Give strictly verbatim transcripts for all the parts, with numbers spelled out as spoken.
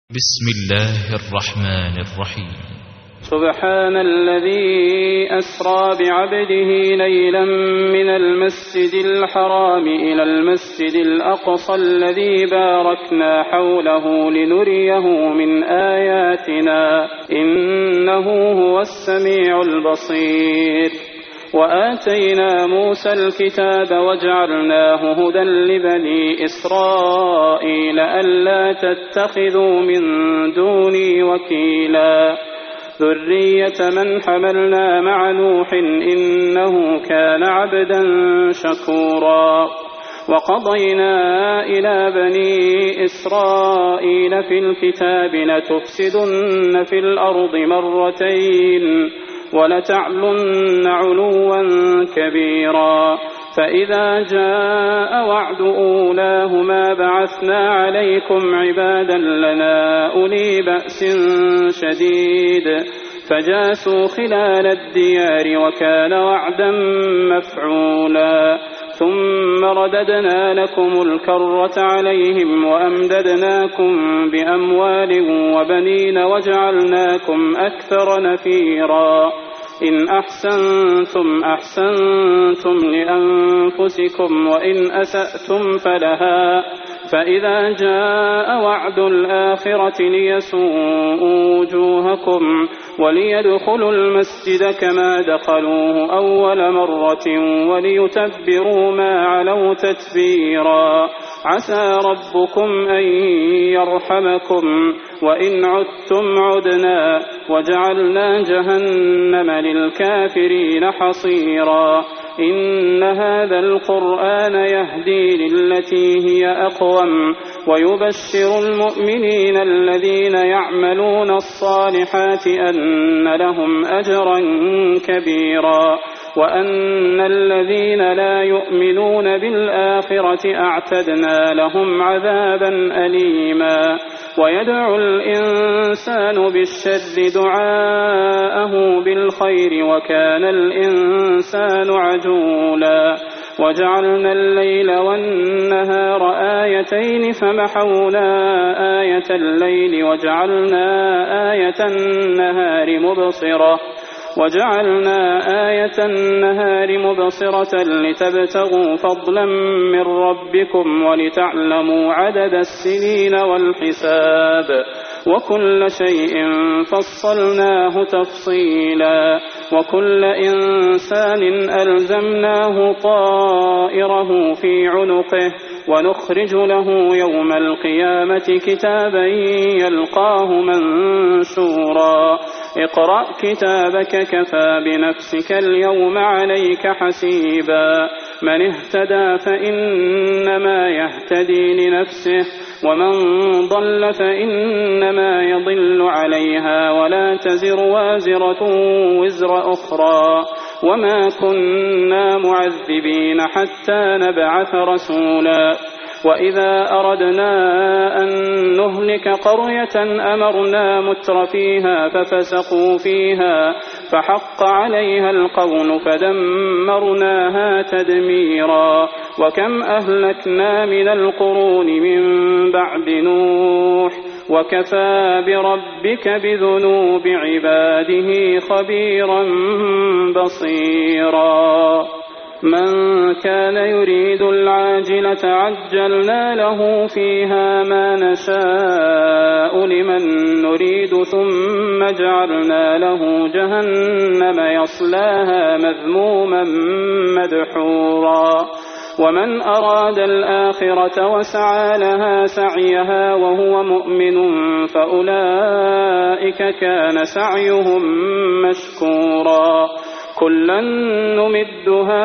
بسم الله الرحمن الرحيم. سبحان الذي أسرى بعبده ليلا من المسجد الحرام إلى المسجد الأقصى الذي باركنا حوله لنريه من آياتنا إنه هو السميع البصير. وآتينا موسى الكتاب وجعلناه هدى لبني إسرائيل ألا تتخذوا من دوني وكيلا ذرية من حملنا مع نوح إنه كان عبدا شكورا. وقضينا إلى بني إسرائيل في الكتاب لتفسدن في الأرض مرتين ولتعلن علوا كبيرا. فإذا جاء وعد أولاهما بعثنا عليكم عبادا لنا أولي بأس شديد فجاسوا خلال الديار وكان وعدا مفعولا. ثم رددنا لكم الكرة عليهم وأمددناكم بأموال وبنين وجعلناكم أكثر نفيرا. إن أحسنتم أحسنتم لأنفسكم وإن أسأتم فلها. فإذا جاء وعد الآخرة ليسوءوا وجوهكم وليدخلوا المسجد كما دخلوه أول مرة وليتبروا ما علوا تتبيرا. عسى ربكم أن يرحمكم وإن عدتم عدنا وجعلنا جهنم للكافرين حصيرا. إن هذا القرآن يهدي للتي هي أقوم ويبشر المؤمنين الذين يعملون الصالحات أن لهم أجرا كبيرا وأن الذين لا يؤمنون بالآخرة أعتدنا لهم عذابا أليما. ويدعو الإنسان بالشر دعاءه بالخير وكان الإنسان عجولا. وجعلنا الليل والنهار آيتين فمحونا آية الليل وجعلنا آية النهار مبصرة وجعلنا آية النهار مبصرة لتبتغوا فضلا من ربكم ولتعلموا عدد السنين والحساب وكل شيء فصلناه تفصيلا. وكل إنسان ألزمناه طائره في عنقه ونخرج له يوم القيامة كتابا يلقاه منشورا. اقرأ كتابك كفى بنفسك اليوم عليك حسيبا. من اهتدى فإنما يهتدي لنفسه ومن ضل فإنما يضل عليها ولا تزر وازرة وزر أخرى وما كنا معذبين حتى نبعث رسولا. وإذا أردنا أن نهلك قرية أمرنا مترفيها ففسقوا فيها فحق عليها القول فدمرناها تدميرا. وكم أهلكنا من القرون من بعد نوح وكفى بربك بذنوب عباده خبيرا بصيرا. من كان يريد العاجلة عجلنا له فيها ما نشاء لمن نريد ثم جعلنا له جهنم يصلاها مذموما مدحورا. ومن أراد الآخرة وسعى لها سعيها وهو مؤمن فأولئك كان سعيهم مشكورا. كلا نمد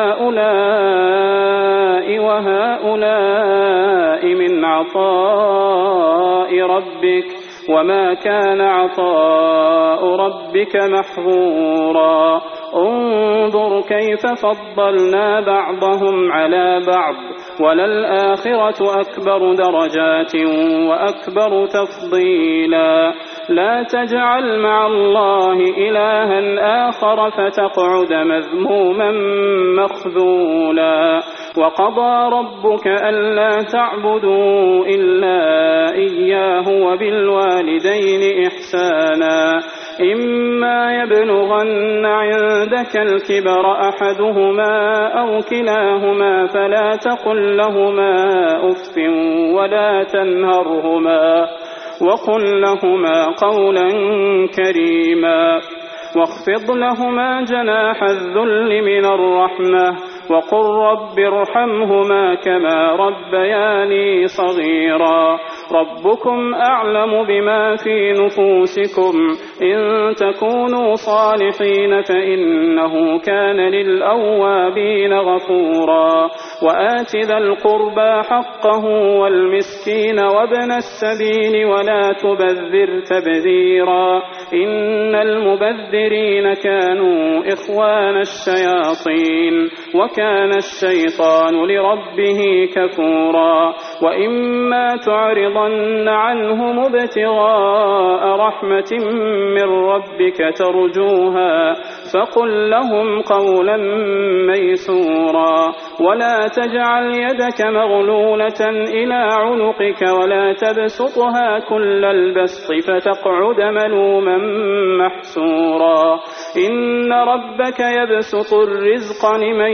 هؤلاء وهؤلاء من عطاء ربك وما كان عطاء ربك محظورا. انظر كيف فضلنا بعضهم على بعض وللآخرة أكبر درجات وأكبر تفضيلا. لا تجعل مع الله إلها آخر فتقعد مذموما مخذولا. وقضى ربك ألا تعبدوا إلا إياه وبالوالدين إحسانا إما يبلغن عندك الكبر أحدهما أو كلاهما فلا تقل لهما أف ولا تنهرهما وقل لهما قولا كريما واخفض لهما جناح الذل من الرحمة وقل رب ارحمهما كما ربياني صغيرا ربكم أعلم بما في نفوسكم إن تكونوا صالحين فإنه كان للأوابين غفورا وآت ذا القربى حقه والمسكين وابن السبيل ولا تبذر تبذيرا إن المبذرين كانوا إخوان الشياطين وكان الشيطان لربه كفورا وإما تعرضن عنهم ابتغاء رحمة من ربك ترجوها فقل لهم قولا ميسورا ولا تجعل يدك مغلولة إلى عنقك ولا تبسطها كل البسط فتقعد ملوما محسورا إن ربك يبسط الرزق لمن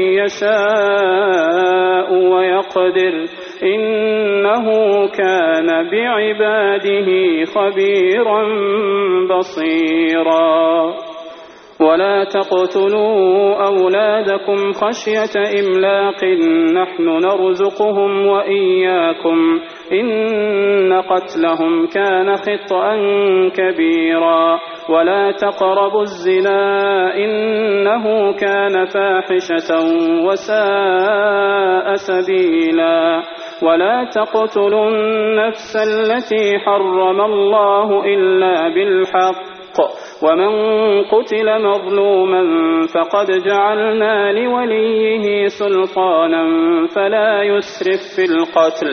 يشاء ويقدر إنه كان بعباده خبيرا بصيرا ولا تقتلوا أولادكم خشية إملاق نحن نرزقهم وإياكم إن قتلهم كان خطأ كبيرا ولا تقربوا الزنا إنه كان فاحشة وساء سبيلا ولا تقتلوا النفس التي حرم الله إلا بالحق ومن قتل مظلوما فقد جعلنا لوليه سلطانا فلا يسرف في القتل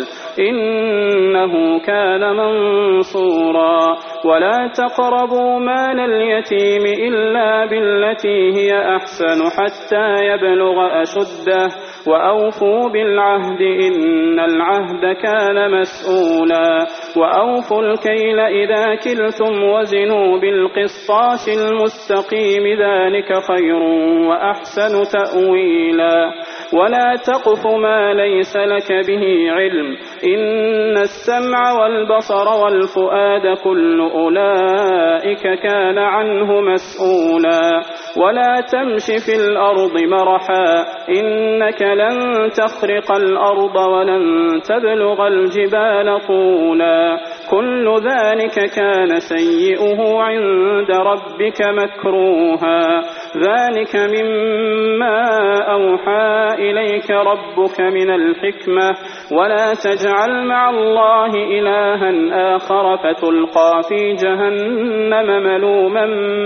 إنه كان منصورا ولا تقربوا مال اليتيم إلا بالتي هي أحسن حتى يبلغ أشده وأوفوا بالعهد إن العهد كان مسؤولا وأوفوا الكيل إذا كلتم وزنوا بالقسطاس المستقيم ذلك خير وأحسن تأويلا ولا تقف ما ليس لك به علم إن السمع والبصر والفؤاد كل أولئك كان عنه مسؤولا ولا تمش في الأرض مرحا إنك لن تخرق الأرض ولن تبلغ الجبال طولا كل ذلك كان سيئه عند ربك مكروها ذلك مما أوحى إليك ربك من الحكمة ولا تجعل مع الله إلها آخر فتلقى في جهنم ملوما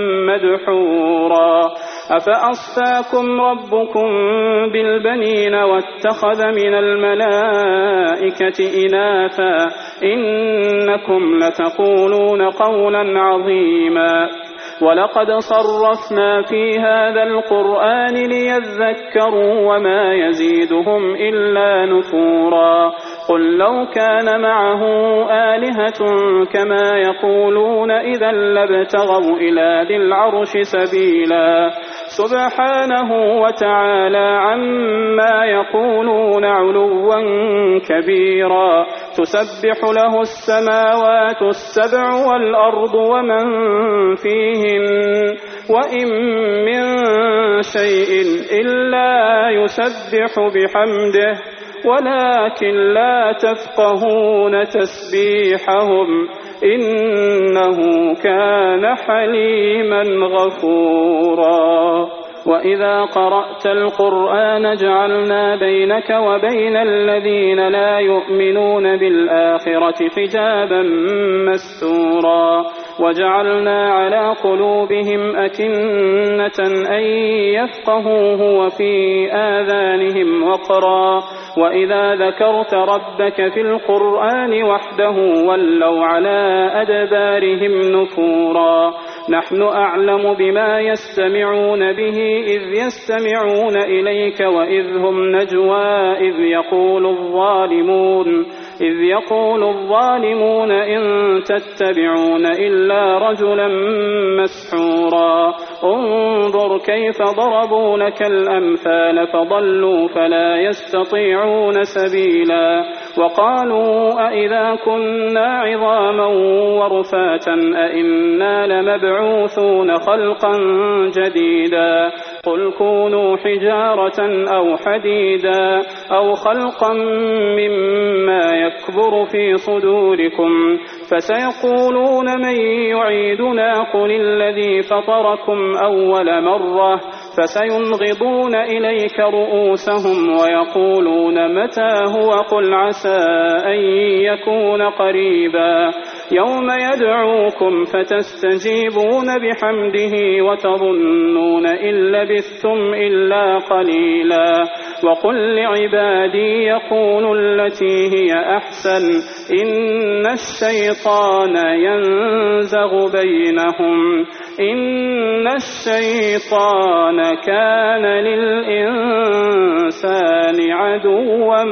مدحورا أفأصفاكم ربكم بالبنين واتخذ من الملائكة إناثا إنكم لتقولون قولا عظيما ولقد صرفنا في هذا القرآن ليذكروا وما يزيدهم إلا نفورا قل لو كان معه آلهة كما يقولون إذا لابتغوا إلى ذي العرش سبيلا سبحانه وتعالى عما يقولون علوا كبيرا تسبح له السماوات السبع والأرض ومن فيهن وإن من شيء إلا يسبح بحمده ولكن لا تفقهون تسبيحهم إنه كان حليما غفورا وإذا قرأت القرآن جعلنا بينك وبين الذين لا يؤمنون بالآخرة حجابا مستورا وجعلنا على قلوبهم أكنة أن يفقهوه وفي آذانهم وقرا وإذا ذكرت ربك في القرآن وحده ولوا على أدبارهم نفورا نحن أعلم بما يستمعون به إذ يستمعون إليك وإذ هم نجوى إذ يقول الظالمون إذ يقول الظالمون إن تتبعون إلا رجلا مسحورا انظر كيف ضربوا لك الأمثال فضلوا فلا يستطيعون سبيلا وقالوا أئذا كنا عظاما ورفاتا أئنا لمبعوثون خلقا جديدا قل كونوا حجارة أو حديدا أو خلقا مما يكبر في صدوركم فسيقولون من يعيدنا قل الذي فطركم أول مرة فسينغضون إليك رؤوسهم ويقولون متى هو قل عسى أن يكون قريبا يوم يدعوكم فتستجيبون بحمده وتظنون إن لبثتم إلا قليلا وقل لعبادي يقولوا التي هي أحسن إن الشيطان ينزغ بينهم إن الشيطان كان للإنسان عدوا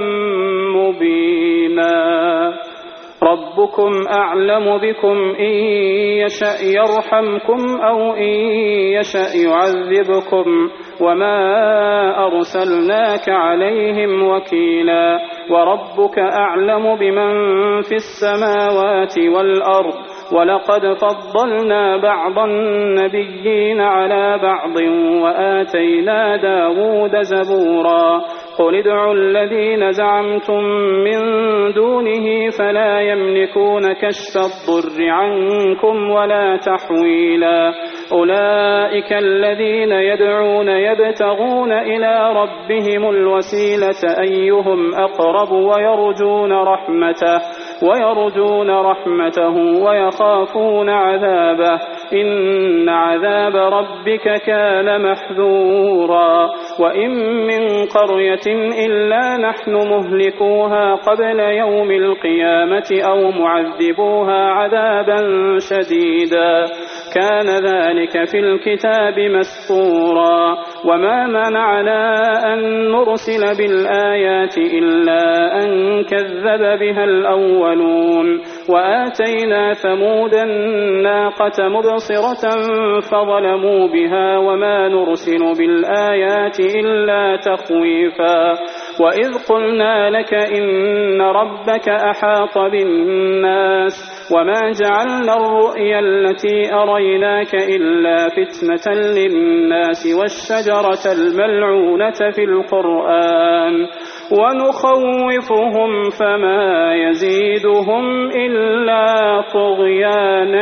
مبينا ربكم أعلم بكم إن يشأ يرحمكم أو إن يشأ يعذبكم وما أرسلناك عليهم وكيلا وربك أعلم بمن في السماوات والأرض ولقد فضلنا بعض النبيين على بعض وآتينا داود زبورا قل ادعوا الذين زعمتم من دونه فلا يملكون كشف الضر عنكم ولا تحويلا أولئك الذين يدعون يبتغون إلى ربهم الوسيلة أيهم أقرب ويرجون رحمته ويرجون رحمته ويخافون عذابه إن عذاب ربك كان محذورا وإن من قرية إلا نحن مهلكوها قبل يوم القيامة أو معذبوها عذابا شديدا كان ذلك في الكتاب مسطورا وما منعنا أن نرسل بالآيات إلا أن كذب بها الأولون وآتينا ثمود الناقة مبصرة فظلموا بها وما نرسل بالآيات إلا تخويفا وإذ قلنا لك إن ربك أحاط بالناس وما جعلنا الرؤيا التي أريناك إلا فتنة للناس والشجرة الملعونة في القرآن ونخوفهم فما يزيدهم إلا طغيانا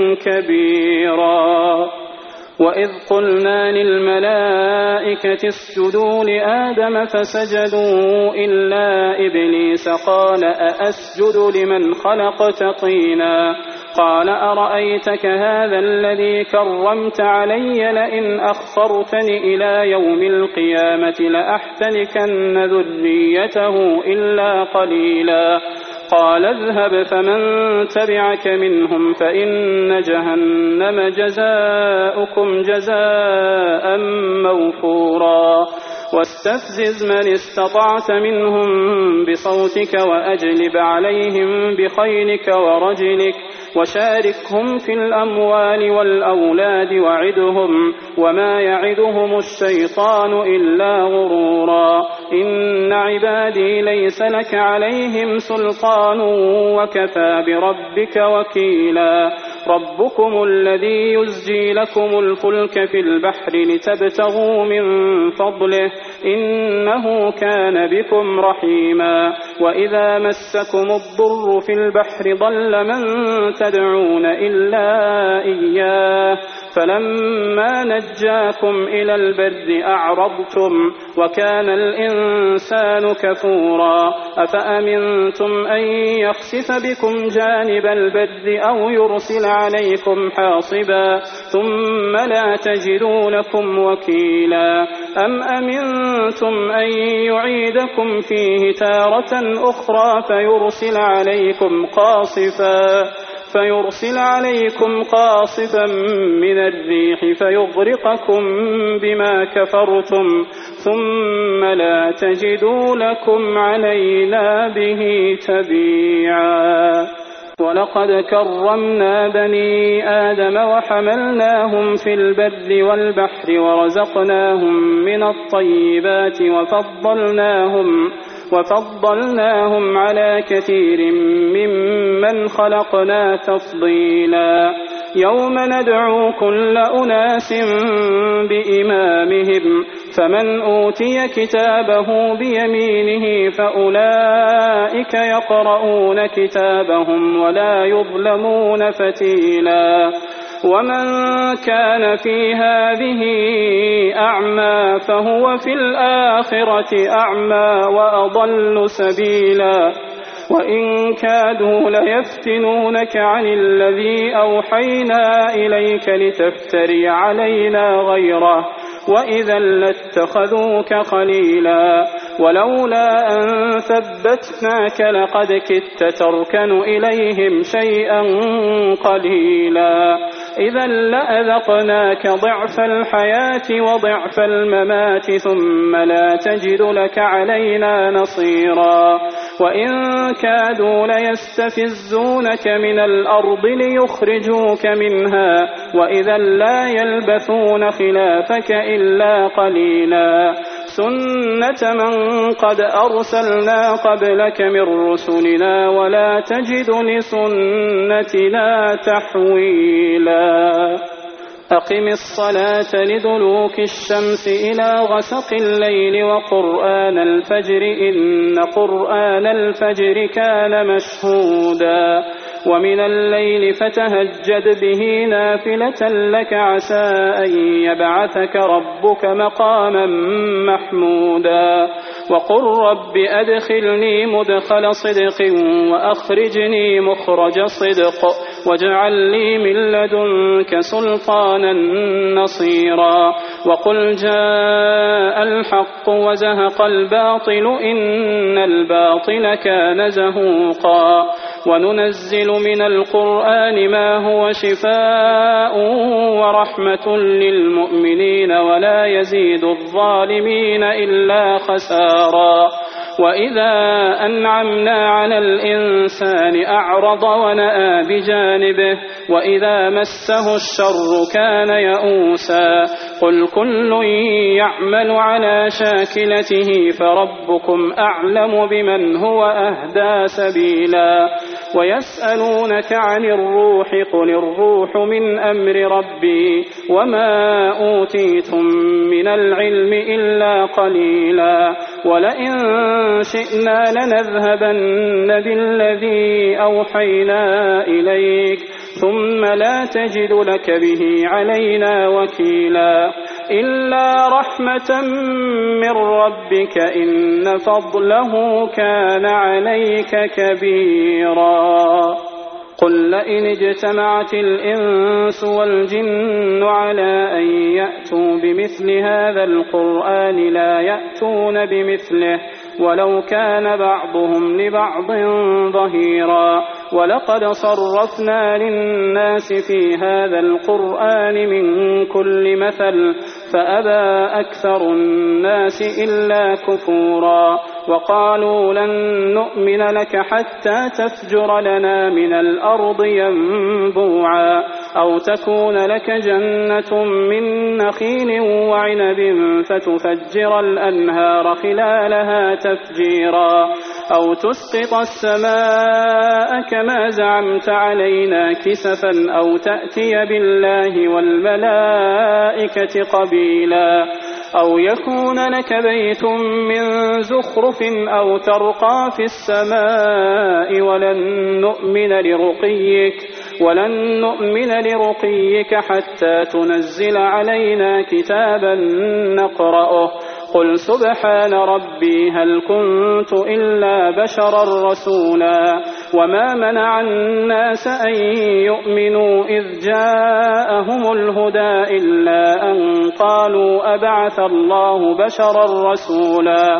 كبيرا وإذ قلنا للملائكة اسجدوا لآدم فسجدوا إلا إبليس قال أأسجد لمن خلقت طينا قال أرأيتك هذا الذي كرمت علي لئن أخرتني إلى يوم القيامة لأحتنكن ذريته إلا قليلا قال اذهب فمن تبعك منهم فإن جهنم جزاؤكم جزاء موفورا واستفزز من استطعت منهم بصوتك وأجلب عليهم بخيلك ورجلك وشاركهم في الأموال والأولاد وعدهم وما يعدهم الشيطان إلا غرورا إن عبادي ليس لك عليهم سلطان وكفى بربك وكيلا ربكم الذي يزجي لكم الفلك في البحر لتبتغوا من فضله إنه كان بكم رحيما وإذا مسكم الضر في البحر ضل من تدعون إلا إياه فلما نجاكم إلى البر أعرضتم وكان الإنسان كفورا أفأمنتم أن يخسف بكم جانب البر أو يرسل عليكم حاصبا ثم لا تجدوا لكم وكيلا أم أمنتم أن يعيدكم فيه تارة أخرى فيرسل عليكم قاصفا فيرسل عليكم قاصفا من الريح فيغرقكم بما كفرتم ثم لا تجدوا لكم علينا به تبيعا. ولقد كرمنا بني آدم وحملناهم في البر والبحر ورزقناهم من الطيبات وفضلناهم وفضلناهم على كثير ممن خلقنا تفضيلا. يوم ندعو كل أناس بإمامهم فمن أوتي كتابه بيمينه فأولئك يقرؤون كتابهم ولا يظلمون فتيلا. ومن كان في هذه أعمى فهو في الآخرة أعمى وأضل سبيلا. وإن كادوا ليفتنونك عن الذي أوحينا إليك لتفتري علينا غيره وإذا لاتخذوك خليلا. ولولا أن ثبتناك لقد كدت تركن إليهم شيئا قليلا. إذا لأذقناك ضعف الحياة وضعف الممات ثم لا تجد لك علينا نصيرا. وإن كادوا ليستفزونك من الأرض ليخرجوك منها وإذا لا يلبثون خلافك إلا قليلا. سنة من قد أرسلنا قبلك من رسلنا ولا تجد لسنتنا تحويلا. أقم الصلاة لدلوك الشمس إلى غسق الليل وقرآن الفجر إن قرآن الفجر كان مشهودا. ومن الليل فتهجد به نافلة لك عسى أن يبعثك ربك مقاما محمودا. وقل رب أدخلني مدخل صدق وأخرجني مخرج صدق واجعل لي من لدنك سلطانا نصيرا. وقل جاء الحق وزهق الباطل إن الباطل كان زهوقا. وننزل من القرآن ما هو شفاء ورحمة للمؤمنين ولا يزيد الظالمين إلا خسارا. وإذا أنعمنا على الإنسان أعرض ونأى بجانبه وإذا مسه الشر كان يئوسا. قل كل يعمل على شاكلته فربكم أعلم بمن هو أهدى سبيلا. ويسألونك عن الروح قل الروح من أمر ربي وما أوتيتم من العلم إلا قليلا. ولئن شئنا لنذهبن بالذي أوحينا إليك ثم لا تجد لك به علينا وكيلا. إلا رحمة من ربك إن فضله كان عليك كبيرا. قل لئن اجتمعت الإنس والجن على أن يأتوا بمثل هذا القرآن لا يأتون بمثله ولو كان بعضهم لبعض ظهيرا. ولقد صرفنا للناس في هذا القرآن من كل مثل فأبى أكثر الناس إلا كفورا. وقالوا لن نؤمن لك حتى تفجر لنا من الأرض ينبوعا أو تكون لك جنة من نخيل وعنب فتفجر الأنهار خلالها تفجيرا أو تسقط السماء كما زعمت علينا كسفا أو تأتي بالله والملائكة قبيلا أو يكون لك بيت من زخرف أو ترقى في السماء ولن نؤمن لرقيك ولن نؤمن لرقيك حتى تنزل علينا كتابا نقرأه قل سبحان ربي هل كنت إلا بشرا رسولا وما منع الناس أن يؤمنوا إذ جاءهم الهدى إلا أن قالوا أبعث الله بشرا رسولا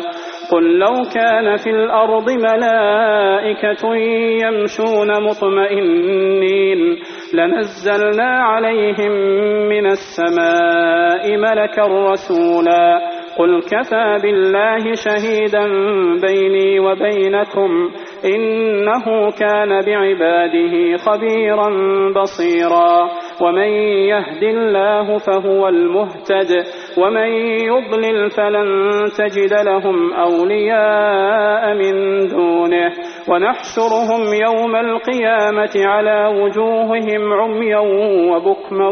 قل لو كان في الأرض ملائكة يمشون مطمئنين لنزلنا عليهم من السماء ملكا رسولا قل كفى بالله شهيدا بيني وبينكم إنه كان بعباده خبيرا بصيرا ومن يهد الله فهو المهتد ومن يضلل فلن تجد لهم أولياء من دونه ونحشرهم يوم القيامة على وجوههم عميا وبكما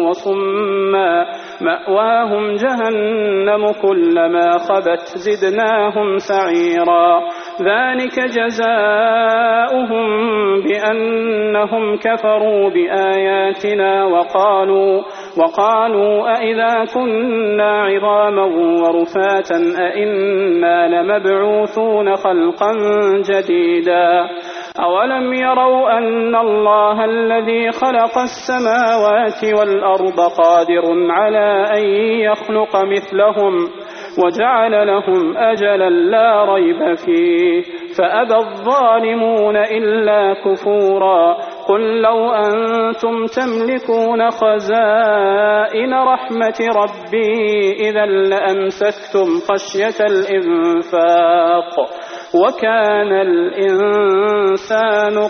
وصما مأواهم جهنم كلما خبت زدناهم سعيرا ذلك جزاؤهم بأنهم كفروا بآياتنا وقالوا وقالوا أئذا كنا عظاما ورفاتا أئنا لمبعوثون خلقا جديدا أولم يروا أن الله الذي خلق السماوات والأرض قادر على أن يخلق مثلهم وجعل لهم أجلا لا ريب فيه فأبى الظالمون إلا كفورا قل لو أنتم تملكون خزائن رحمة ربي إذا لأمسكتم خشية الإنفاق وكان الإنسان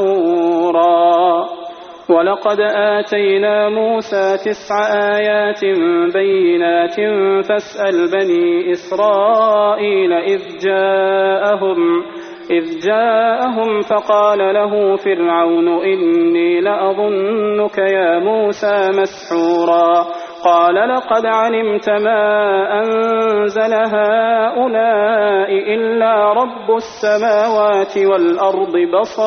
قتورا ولقد آتينا موسى تسع آيات بينات فاسأل بني إسرائيل إذ جاءهم إذ جاءهم فقال له فرعون إني لأظنك يا موسى مسحورا قال لقد علمت ما أنزل هؤلاء إلا رب السماوات والأرض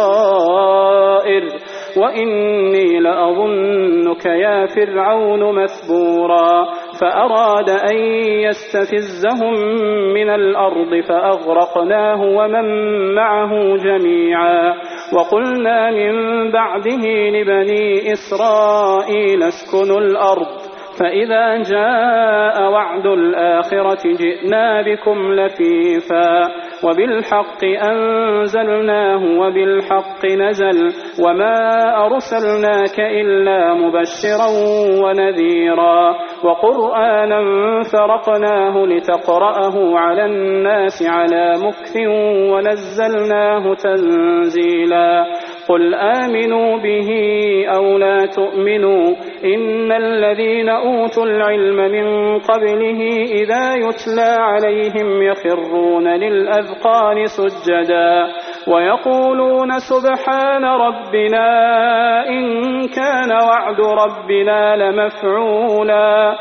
بصائر وإني لأظنك يا فرعون مثبورا فأراد أن يستفزهم من الأرض فأغرقناه ومن معه جميعا وقلنا من بعده لبني إسرائيل اسكنوا الأرض فإذا جاء وعد الآخرة جئنا بكم لفيفا وبالحق أنزلناه وبالحق نزل وما أرسلناك إلا مبشرا ونذيرا وقرآنا فرقناه لتقرأه على الناس على مكث ونزلناه تنزيلا قل آمنوا به أو لا تؤمنوا إن الذين أوتوا العلم من قبله إذا يتلى عليهم يخرون للأذقان سجدا ويقولون سبحان ربنا إن كان وعد ربنا لمفعولا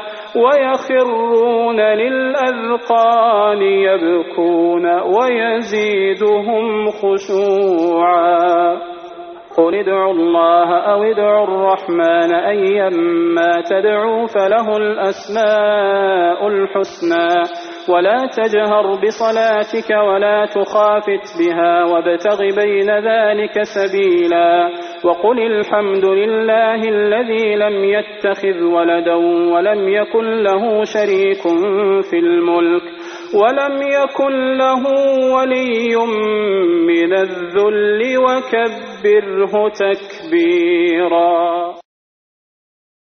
ويخرون للأذقان يبكون ويزيدهم خشوعا قل ادعوا الله أو ادعوا الرحمن أيما تدعوا فله الأسماء الحسنى ولا تجهر بصلاتك ولا تخافت بها وابتغ بين ذلك سبيلا وقل الحمد لله الذي لم يتخذ ولدا ولم يكن له شريك في الملك ولم يكن له ولي من الذل وكبره تكبيرا.